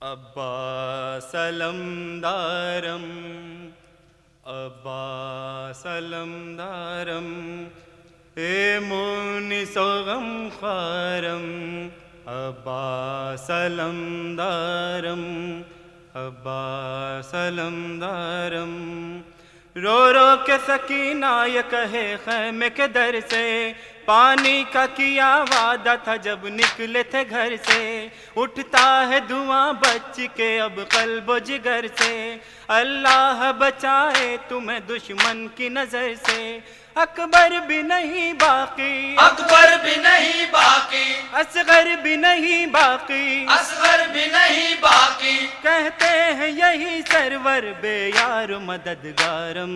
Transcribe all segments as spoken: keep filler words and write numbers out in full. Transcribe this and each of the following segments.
अब्बा सलमदारम अब्बा सलमदारम ए मुनिसो गमखारम अब्बा सलमदारम अब्बा सलमदारम। रो रो के सकीना ये कहे खैमे के दर से, पानी का किया वादा था जब निकले थे घर से। उठता है धुआं बच के अब कल्बो जिगर से, अल्लाह बचाए तुम्हें दुश्मन की नजर से। अकबर भी नहीं बाकी, अकबर भी नहीं बाकी, असगर भी नहीं बाकी, असगर भी नहीं बाकी। कहते हैं यही सरवर बेयार मददगारम।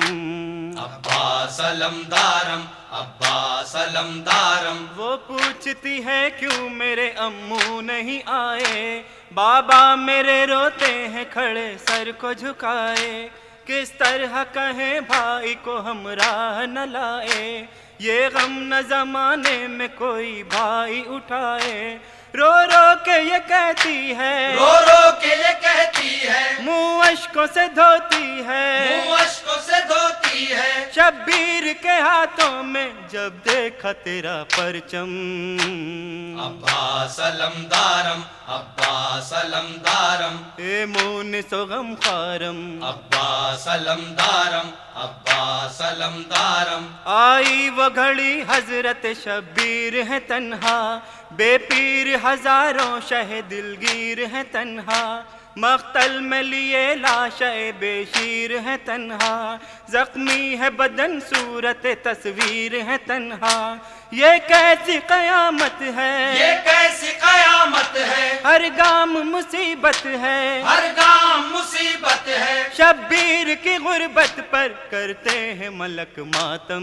अब्बा सलमदारम अब्बा सलमदारम। वो पूछती है क्यों मेरे अम्मू नहीं आए, बाबा मेरे रोते हैं खड़े सर को झुकाए। किस तरह कहें भाई को हम राह न लाए, ये गम न जमाने में कोई भाई उठाए। रो रो के ये कहती है, रो रो के ये कहती है, मुँह अश्कों से धोती है, मुँह अश्कों से धोती है। शब्बीर के हाथों में जब देखा तेरा परचम। अब्बा सलमदारम अब्बा सलमदारम। ए मुनिसो गमखारम अब्बा सलमदारम अब्बा सलमदारम। आई वो घड़ी हजरत शब्बीर है तन्हा, बेपीर हजारों शह दिलगीर है तन्हा। मख्तल में लिए लाशे बेशीर है तन्हा, जख्मी है बदन सूरत तस्वीर है तन्हा। ये कैसी कयामत है, ये कैसी कयामत है, हर गाम मुसीबत है, हर गाम मुसीबत है। शब्बीर की गुर्बत पर करते हैं मलक मातम।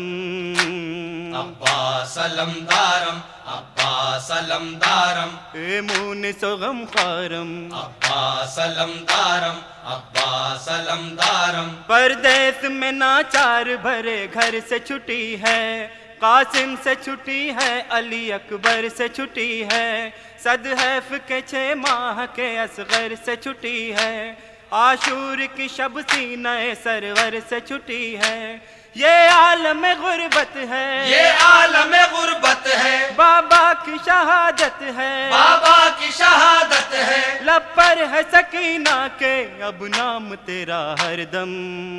अब्बा सलमदारम अब्बा सलमदारम। ए मुनिसो गमखारम अब्बा सलमदारम अब्बा सलमदारम। परदेस में नाचार भरे घर से छुट्टी है, कासिम से छुट्टी है, अली अकबर से छुट्टी है, सदहैफ के छः माह के असगर से छुट्टी है, आशूर की शब सीने सरवर से छुट्टी है। ये आलम गुर्बत है, ये आलम गुर्बत है, बाबा की शहादत है, बाबा की शहादत है। लब पर है सकीना के अब नाम तेरा हरदम।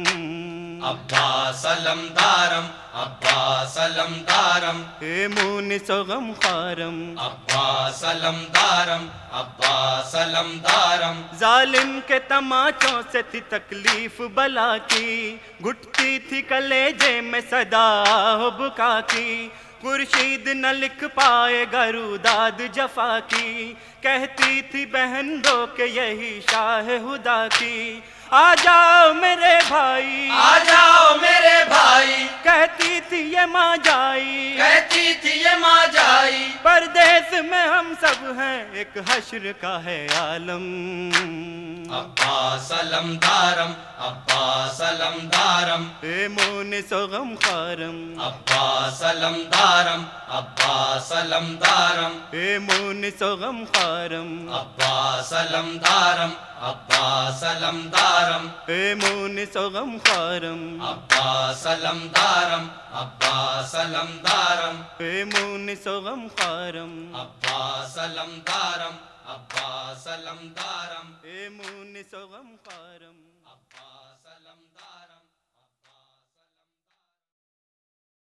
अब्बा सलमदारम अब्बा सलमदारम। ए मुनिसो गमखारम अब्बा सलमदारम अब्बा सलमदारम। जालिम के तमाचों से थी तकलीफ बला की, घुटती थी कलेजे में सदा हो बुका की। खुर्शीद न लिख पाए गरुदाद जफा की, कहती थी बहन दो के यही शाह हुदा की। आ जाओ मेरे भाई, आ जाओ मेरे भाई, कहती थी ये माँ जाई, कहती थी ये माँ जाई। परदेस में हम सब हैं एक हश्र का है आलम। अब्बा सलमदारम अब्बा सलमदारम। ए मुनिसो गमखारम अब्बा सलमदारम अब्बा सलमदारम। ए मुनिसो गमखारम अब्बा सलमदारम अब्बा सलमदारम। ए मुनिसो गमखारम अब्बा सलमदारम अब्बा सलमदारम। ए मुनिसो गमखारम अब्बा सलमदारम अब्बा सलमदारम। ए मुनिसो गमखारम।